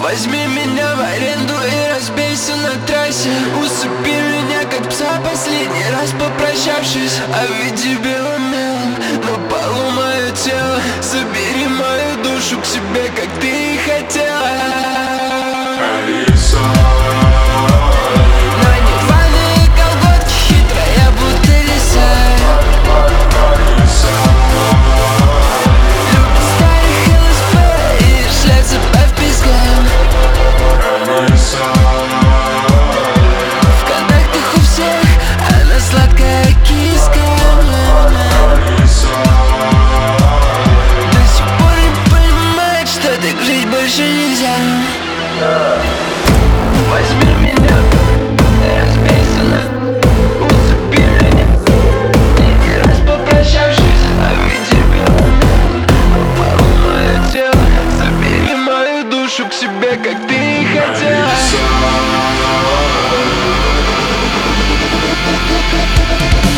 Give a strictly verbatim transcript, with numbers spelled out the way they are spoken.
Возьми меня в аренду и разбейся на трассе. Усыпи меня, как пса, последний раз попрощавшись. Обведи белым мелом на полу мое тело. Забери мою душу к себе, как ты и хотела. Алиса. На нирваны колготки, хитрая будто лиса. Алиса. Любит старых эл эс пэ и шлет себя в песке. Алиса. В контактах у всех она сладкая киска. Алиса. До сих пор не понимает, что так жить больше нельзя. Возьми меня, разбейся на, усыпи меня. И раз попрощавшись, обведи меня на полу мое тело. Забери мою душу к себе, как ты и хотела. Алиса.